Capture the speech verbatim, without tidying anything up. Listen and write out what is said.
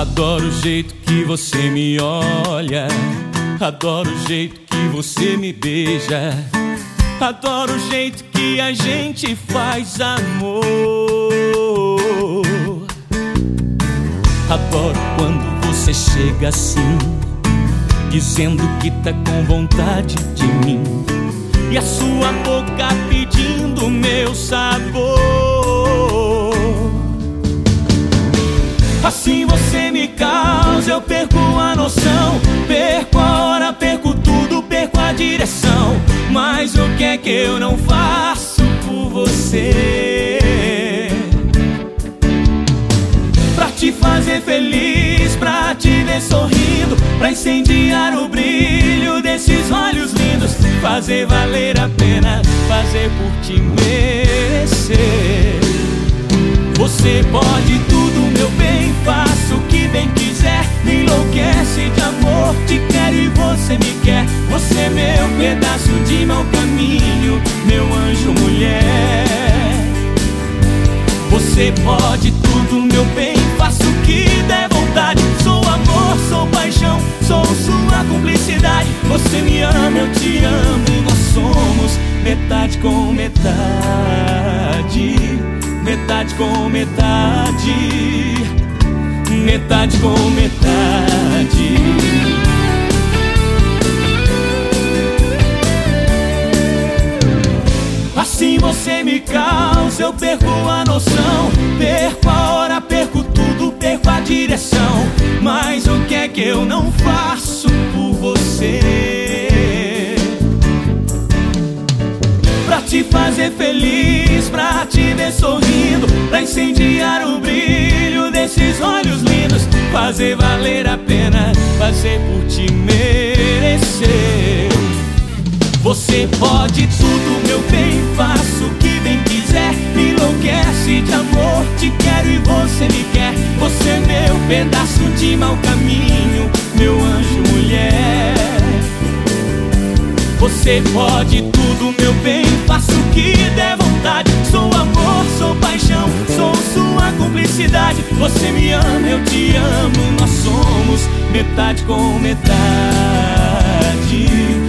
Adoro o jeito que você me olha, adoro o jeito que você me beija, adoro o jeito que a gente faz amor. Adoro quando você chega assim, dizendo que tá com vontade de mim, e a sua boca pedindo meu sabor. Assim você me causa, eu perco a noção, perco a hora, perco tudo, perco a direção. Mas o que é que eu não faço por você? Pra te fazer feliz, pra te ver sorrindo, pra incendiar o brilho desses olhos lindos, fazer valer a pena, fazer por te merecer. Você pode tudo, meu bem, faça o que bem quiser, me enlouquece de amor, te quero e você me quer. Você é meu pedaço de mau caminho, meu anjo mulher. Você pode tudo, meu bem, faça o que der vontade. Sou amor, sou paixão, sou sua cumplicidade. Você me ama, eu te amo, nós somos metade com metade, metade com metade, metade com metade. Assim você me causa, eu perco a noção, perco a hora, perco tudo, perco a direção. Mas o que é que eu não faço por você? Pra te fazer feliz, pra te ver sorrindo, pra incendiar o brilho desses olhos lindos, fazer valer a pena, fazer por te merecer. Você pode tudo, meu bem, faça o que bem quiser, me enlouquece de amor, te quero e você me quer. Você é meu pedaço de mau caminho, meu anjo mulher. Você pode tudo, meu bem, faça o que der vontade. Sou amor, sou paixão, sou sua cumplicidade. Você me ama, eu te amo, nós somos metade com metade,